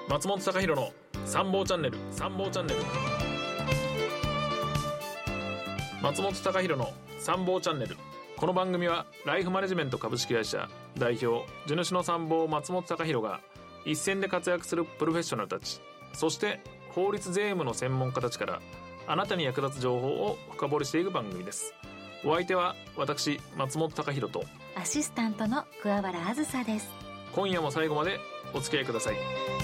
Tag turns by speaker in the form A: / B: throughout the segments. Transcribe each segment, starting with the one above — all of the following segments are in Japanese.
A: 松本貴弘の参謀チャンネル。松本貴弘の参謀チャンネル。この番組はライフマネジメント株式会社代表地主の参謀松本貴弘が一線で活躍するプロフェッショナルたち、そして法律税務の専門家たちからあなたに役立つ情報を深掘りしていく番組です。お相手は私松本貴弘と
B: アシスタントの桑原あずさです。
A: 今夜も最後までお付き合いください。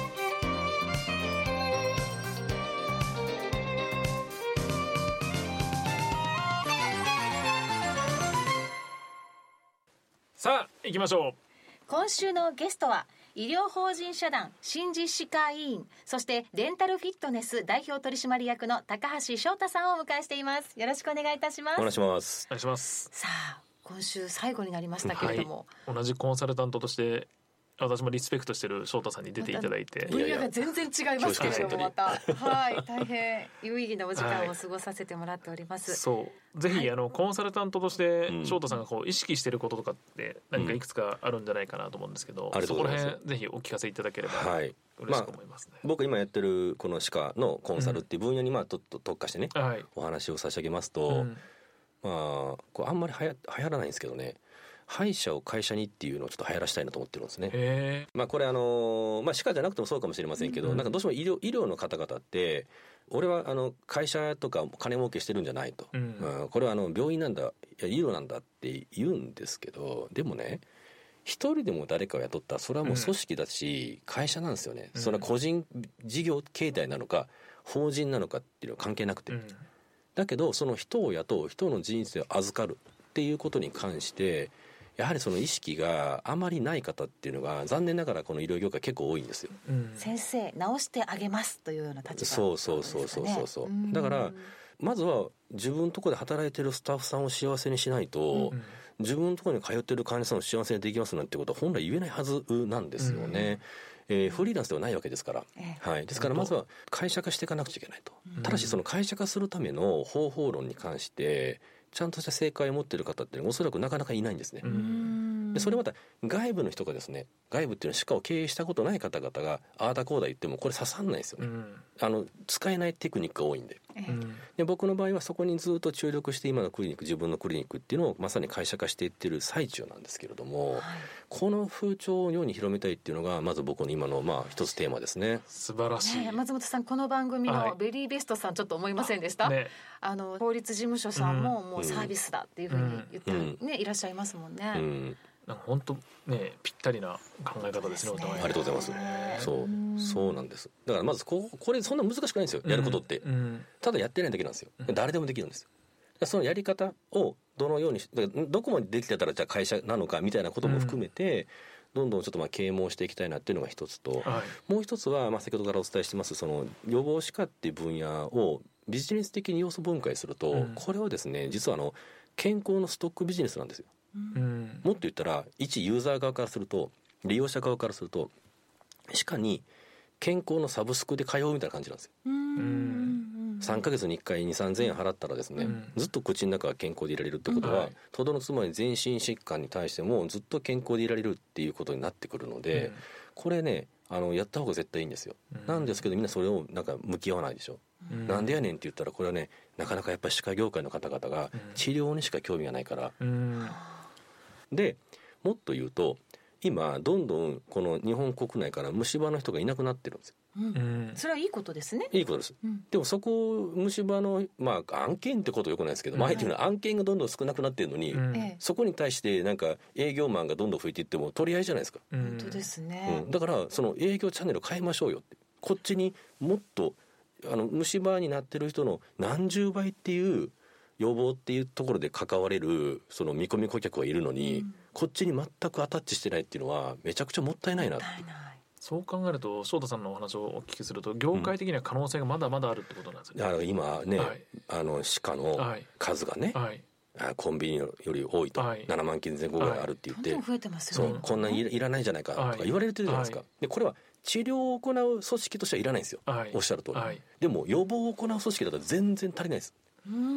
A: さあ行きましょう。
C: 今週のゲストは医療法人社団新実歯科医院、そしてデンタルフィットネス代表取締役の高橋翔太さんをお迎えしています。よろしくお願いいたします。
D: お願いします。
A: お願いします。
C: さあ今週最後になりましたけれども、
A: はい、同じコンサルタントとして私もリスペクトしてる翔太さんに出ていただいて、
C: 分野が全然違いますけれども、またはい大変有意義なお時間を過ごさせてもらっております。
A: そうぜひ、コンサルタントとして翔太さんがこう意識していることとかって何かいくつかあるんじゃないかなと思うんですけど、そこら辺ぜひお聞かせいただければ嬉しく思いますね。
D: 僕今やってるこの歯科のコンサルっていう分野にちょっと特化してね、お話を差し上げますと、これあんまり流行らないんですけどね、歯医者を会社にっていうのをちょっと流行らしたいなと思ってるんですね。これ歯科じゃなくてもそうかもしれませんけど、なんかどうしても医療の方々って俺は会社とか金儲けしてるんじゃないと、これは病院なんだ、医療なんだって言うんですけど、でもね一人でも誰かを雇ったらそれはもう組織だし、会社なんですよね。それは個人事業形態なのか法人なのかっていうのは関係なくて、だけどその人を雇う、人の人生を預かるっていうことに関してやはりその意識があまりない方っていうのが残念ながらこの医療業界結構多いんですよ。
C: 先生治してあげますというような立場、
D: そうだからまずは自分のところで働いてるスタッフさんを幸せにしないと、自分のところに通ってる患者さんを幸せにできますなんてことは本来言えないはずなんですよね。フリーランスではないわけですから、ですからまずは会社化していかなくちゃいけないと。ただしその会社化するための方法論に関してちゃんとした正解を持っている方っておそらくなかなかいないんですね。でそれまた外部の人がですね、外部っていうのは歯科を経営したことない方々がああだこうだ言ってもこれ刺さんないですよね。使えないテクニックが多いんで、で僕の場合はそこにずっと注力して今のクリニック、自分のクリニックっていうのをまさに会社化していってる最中なんですけれども、この風潮を世に広めたいっていうのがまず僕の今の一つテーマですね。
A: 素晴らしい、
C: 松本さん、この番組のベリーベストさんちょっと思いませんでした？法律事務所さんももうサービスだっていうふうに言っていらっしゃいますもんね。
A: なんか本当ねぴったりな考え方ですね。お互い
D: ありがとうございます。そうなんです。だからまずこれそんな難しくないんですよ、やることって、ただやってないだけなんですよ。誰でもできるんですよ。そのやり方をどのようにどこまでできてたらじゃあ会社なのかみたいなことも含めて、どんどんちょっと啓蒙していきたいなっていうのが一つと、もう一つは先ほどからお伝えしてますその予防歯科っていう分野をビジネス的に要素分解すると、これはですね実は健康のストックビジネスなんですよ。もっと言ったら一ユーザー側からすると、利用者側からすると歯科に健康のサブスクで通うみたいな感じなんですよ。3ヶ月に1回 2,3000 円払ったらですね、ずっと口の中が健康でいられるってことは、とどのつまり全身疾患に対してもずっと健康でいられるっていうことになってくるので、これねやった方が絶対いいんですよ。なんですけどみんなそれをなんか向き合わないでしょ。なんでやねんって言ったらこれはねなかなかやっぱり歯科業界の方々が治療にしか興味がないから、でもっと言うと今どんどんこの日本国内から虫歯の人がいなくなってるんですよ。
C: それはいいことですね。
D: いいことです。でもそこ虫歯の案件ってことはよくないですけど、あえて言うのは案件がどんどん少なくなってるのに、そこに対してなんか営業マンがどんどん増えていっても取り合いじゃないですか。
C: 本当ですね。
D: だからその営業チャンネルを変えましょうよって、こっちにもっと虫歯になってる人の何十倍っていう予防っていうところで関われるその見込み顧客がいるのに、こっちに全くアタッチしてないっていうのはめちゃくちゃもったいないなって。
A: そう考えると翔太さんのお話をお聞きすると業界的には可能性がまだまだあるってことなんですよね。
D: 今ね、歯科の数がね、コンビニより多いと、7万件前後ぐらいあるって言って、
C: どんどん増えてますよね。
D: こんなにいらないじゃないかとか言われてるじゃないですか。でこれは治療を行う組織としてはいらないんですよ、おっしゃる通り。でも予防を行う組織だと全然足りないです。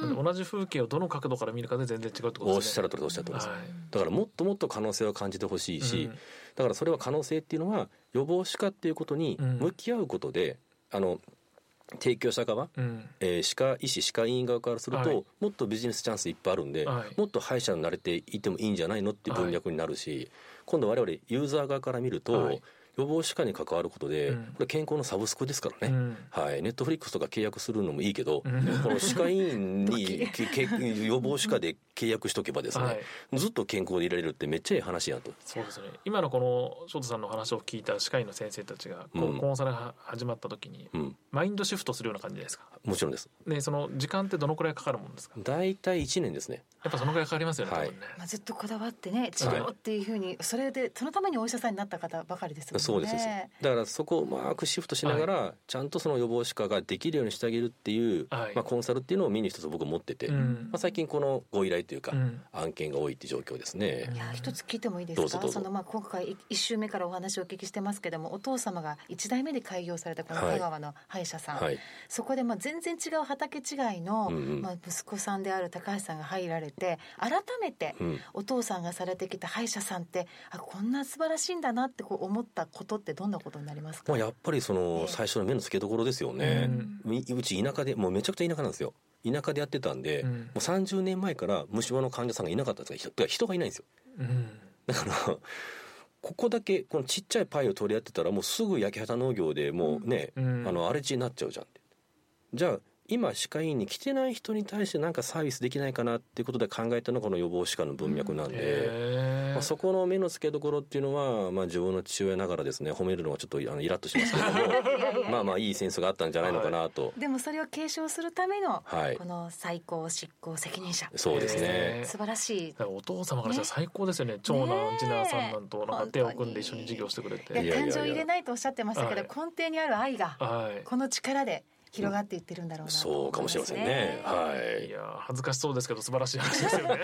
A: 同じ風景をどの角度から見るかで全然違うってことですね。
D: おっしゃる通りです、だからもっともっと可能性を感じてほしいし、だからそれは可能性っていうのは予防歯科っていうことに向き合うことで、提供者側、歯科医師歯科医院側からすると、もっとビジネスチャンスいっぱいあるんで、もっと歯医者になれていてもいいんじゃないのっていう文脈になるし、今度我々ユーザー側から見ると、予防歯科に関わることで、これ健康のサブスクですからね、ネットフリックスとか契約するのもいいけど、この歯科医院に予防歯科で契約しとけばですね、ずっと健康でいられるってめっちゃいい話やと。
A: そうですね。今のこの翔太さんの話を聞いた歯科医の先生たちがコンサルが始まった時に、マインドシフトするような感じですか？
D: もちろんです。
A: でその時間ってどのくらいかかるもんですか？
D: 大体1年ですね。
A: やっぱそのくらいかかりますよね、多分ね。
C: ずっとこだわってね、治療っていうふうに、それでそのためにお医者さんになった方ばかりですよね。
D: そうです。だからそこをうまくシフトしながら、ちゃんとその予防歯科ができるようにしてあげるっていう、コンサルっていうのを身に一つ僕持ってて、最近このご依頼というか、案件が多いっていう状況ですね。
C: いや、一つ聞いてもいいですか？その今回1週目からお話をお聞きしてますけども、お父様が1代目で開業されたこの香川の歯医者さん、そこで全然違う畑違いの、息子さんである高橋さんが入られて、改めてお父さんがされてきた歯医者さんってこんな素晴らしいんだなって思ったことってどんなことになりますか？
D: やっぱりその最初の目の付けどころですよね。うち田舎で、もうめちゃくちゃ田舎なんですよ。田舎でやってたんで、もう30年前から虫歯の患者さんがいなかったんですが、人がいないんですよ。だからここだけこのちっちゃいパイを取り合ってたら、もうすぐ焼き畑農業でもうね、荒れ地になっちゃうじゃんって。じゃあ今歯科医院に来てない人に対して何かサービスできないかなっていうことで考えたのがこの予防歯科の文脈なんで、そこの目の付けどころっていうのは、自分の父親ながらですね、褒めるのはちょっとイラッとしますけどもいいセンスがあったんじゃないのかなと。
C: でもそれを継承するための、この最高執行責任者、
D: そうですね、
C: 素晴らしい。
A: お父様からしたら最高ですよね。長男次男三男となんか手を組んで一緒に事業してくれて、
C: 感情入れないとおっしゃってましたけど、根底にある愛が、この力で広がっていってるんだろうなと、
D: そうかもしれませんね。
A: いや恥ずかしそうですけど素晴らしい話ですよね。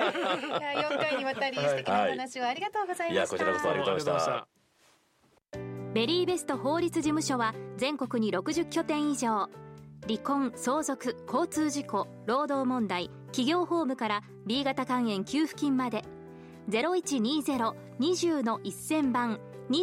C: 4回にわたり素敵なお話をありがとうございました。
D: こちらこそありがとうございました。
B: ベリーベスト法律事務所は全国に60拠点以上、離婚、相続、交通事故、労働問題、企業法務から B 型肝炎給付金まで、 0120-20-1000 番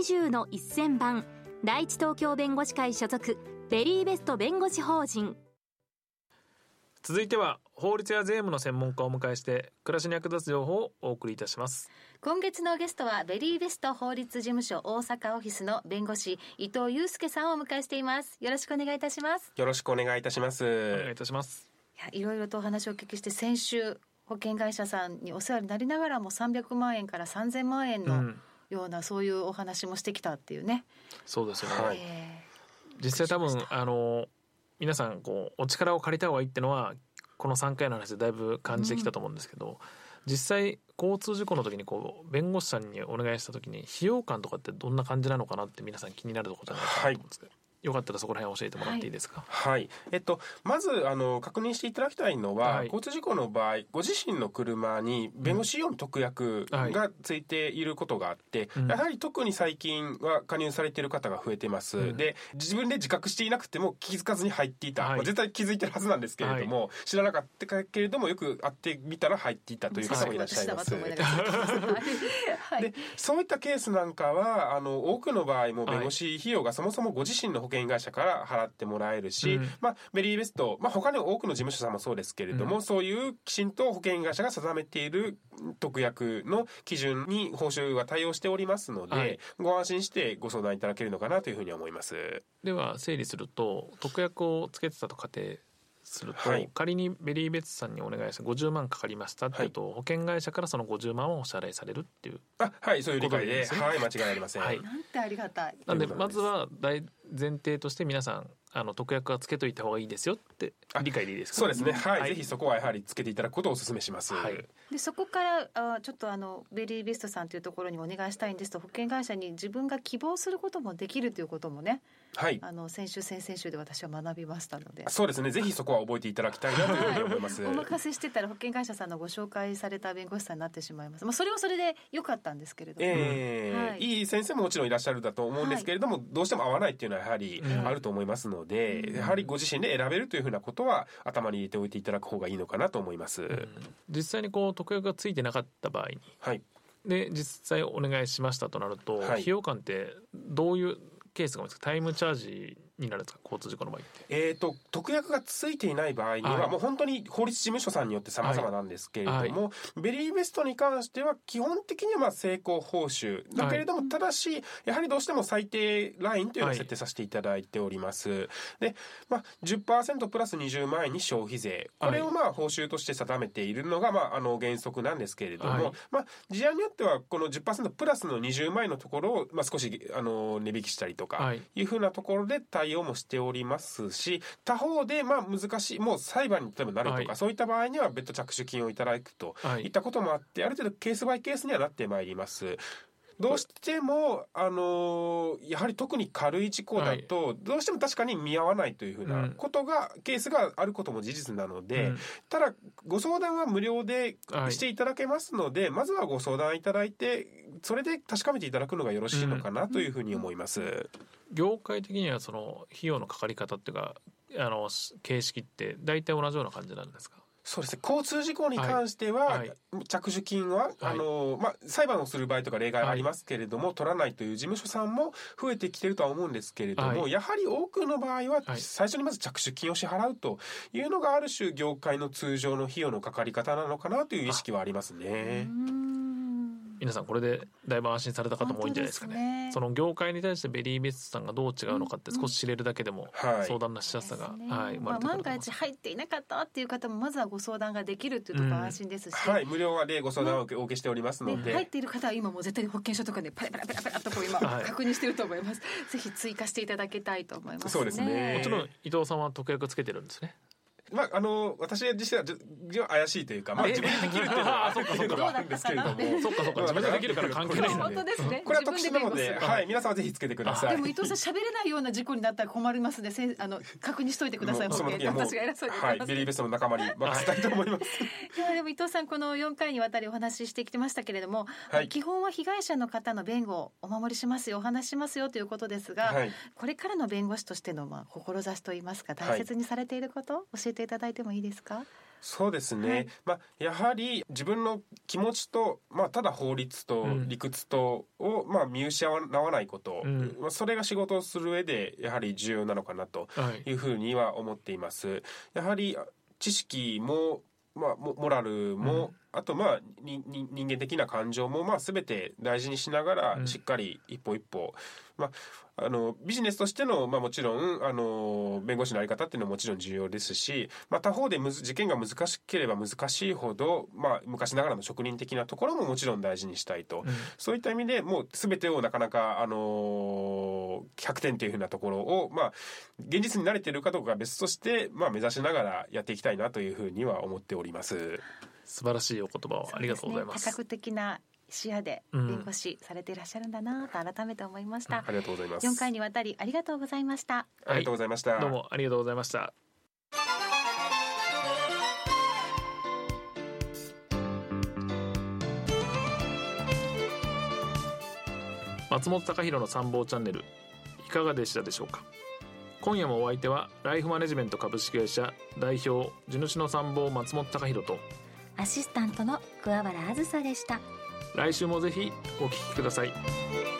B: 20-1000 番、第一東京弁護士会所属ベリーベスト弁護士法人。
A: 続いては法律や税務の専門家をお迎えして暮らしに役立つ情報をお送りいたします。
C: 今月のゲストはベリーベスト法律事務所大阪オフィスの弁護士伊藤祐介さんをお迎えしています。よろしくお願いいたします。
E: よろしくお願いいたします。
A: お願いいたします。
C: いろいろとお話をお聞きして、先週保険会社さんにお世話になりながらも300万円から3000万円のような、そういうお話もしてきたっていうね。
A: そうですよね、実際多分皆さんお力を借りた方がいいってのはこの3回の話でだいぶ感じてきたと思うんですけど、実際交通事故の時に弁護士さんにお願いした時に費用感とかってどんな感じなのかなって皆さん気になるところじゃないかなと思うんですけど、よかったらそこら辺教えてもらっていいですか？
E: まず確認していただきたいのは、交通事故の場合ご自身の車に弁護士費用の特約がついていることがあって、やはり特に最近は加入されている方が増えてます、で自分で自覚していなくても気づかずに入っていた、絶対気づいてるはずなんですけれども、知らなかったけれどもよく会ってみたら入っていたという方もいらっしゃいます。でそういったケースなんかは多くの場合も弁護士費用がそもそもご自身の保険会社から払ってもらえるし、ベリーベスト、他に多くの事務所さんもそうですけれども、そういうきちんと保険会社が定めている特約の基準に報酬は対応しておりますので、ご安心してご相談いただけるのかなというふうに思います。
A: では整理すると、特約をつけてたと仮定すると、仮にベリーベストさんにお願いして50万かかりましたっていうと、保険会社からその50万をお支払いされるっていう
E: そういう理解で、間違いありません。
C: なんてありがたい。
A: なんでまずは大前提として皆さん特約はつけといた方がいいですよって理解でいいですか？
E: そうですね、ぜひそこはやはりつけていただくことをお勧めします。
C: でそこからちょっとベリーベストさんというところにお願いしたいんですと、保険会社に自分が希望することもできるということもね、先週先々週で私は学びましたので、
E: そうですね、ぜひそこは覚えていただきたいなというふうに思います。
C: お任せしてたら保険会社さんのご紹介された弁護士さんになってしまいます。それはそれで良かったんですけれども、
E: いい先生ももちろんいらっしゃるだと思うんですけれども、どうしても合わないっていうのはやはりあると思いますので、やはりご自身で選べるというふうなことは頭に入れておいていただく方がいいのかなと思います。
A: 実際にこう特約がついてなかった場合に、はい、で実際お願いしましたとなると、はい、費用感ってどういうケースが多いですか？タイムチャージになるんですか？交通事故の場合って。
E: 特約がついていない場合には、はい、もう本当に法律事務所さんによって様々なんですけれども、はいはい、ベリーベストに関しては基本的には成功報酬だけれども、はい、ただしやはりどうしても最低ラインというのを設定させていただいております。はい、で、10% プラス20万円に消費税、これを報酬として定めているのが原則なんですけれども、はい、事案によってはこの 10% プラスの20万円のところを少し値引きしたりとかいうふうなところで対応もしておりますし、他方で難しいもう裁判に例えばなるとか、はい、そういった場合には別途着手金をいただくといったこともあって、ある程度ケースバイケースにはなってまいります。どうしてもやはり特に軽い事故だとどうしても確かに見合わないというふうなことが、ケースがあることも事実なので、ただご相談は無料でしていただけますので、まずはご相談いただいてそれで確かめていただくのがよろしいのかなというふうに思います。
A: 業界的にはその費用のかかり方っていうか形式って大体同じような感じなんですか？
E: そうですね、交通事故に関しては、はい、着手金は、はい、裁判をする場合とか例外ありますけれども、はい、取らないという事務所さんも増えてきているとは思うんですけれども、はい、やはり多くの場合は最初にまず着手金を支払うというのがある種業界の通常の費用のかかり方なのかなという意識はありますね。
A: 皆さんこれでだいぶ安心された方も多いんじゃないですかね。その業界に対してベリーベストさんがどう違うのかって少し知れるだけでも相談のしやすさが、生まれてくると思います。
C: 万が一入っていなかったっていう方もまずはご相談ができるっていうところは安心ですし、
E: はい、無料でご相談をお受けしておりますので、
C: 入っている方は今もう絶対に保険証とかでパラパラパラパラとこう今確認してると思います。ぜひ追加していただきたいと思いますね。
E: そうですね。
A: もちろん伊藤さんは特約つけてるんですね。
E: 私自身は怪しいというか、自分でできるっていうのはあるんですけれども、
A: そっか自分でできるから関係ない
C: 本当ですね。
E: これは特殊なので、はい、皆さんはぜひつけてください。
C: でも伊藤さん喋れないような事故になったら困りますので、確認しといてください。
E: その時はもう
C: 私が偉そうに
E: はい、ベリーベストの仲間に任せたいと思います。
C: いやでも伊藤さんこの4回にわたりお話ししてきてましたけれども、はい、基本は被害者の方の弁護をお守りしますよ、お話しますよということですが、はい、これからの弁護士としての志といいますか大切にされていること、教えていただいてもいいですか？
E: そうですね、はい、やはり自分の気持ちと、ただ法律と理屈とを、見失わないこと、それが仕事をする上でやはり重要なのかなというふうには思っています。やはり知識も、モラルも、あと人間的な感情も全て大事にしながらしっかり一歩一歩、ビジネスとしての、もちろん弁護士の在り方っていうのはもちろん重要ですし、他方で事件が難しければ難しいほど、昔ながらの職人的なところももちろん大事にしたいと、そういった意味でもう全てをなかなか100点というふうなところを、現実に慣れているかどうかは別として、目指しながらやっていきたいなというふうには思っております。
A: 素晴らしいお言葉をありがとうございます。
C: 多角的な視野で弁護士されていらっしゃるんだなと改めて思いました。
E: ありがとうございます。
C: 4回にわたりありがとうございました。
E: ありがとうございました。
A: どうもありがとうございました。松本隆弘の参謀チャンネルいかがでしたでしょうか。今夜もお相手はライフマネジメント株式会社代表地主の参謀松本隆弘と
B: アシスタントの桑原あずさでした。
A: 来週もぜひお聞きください。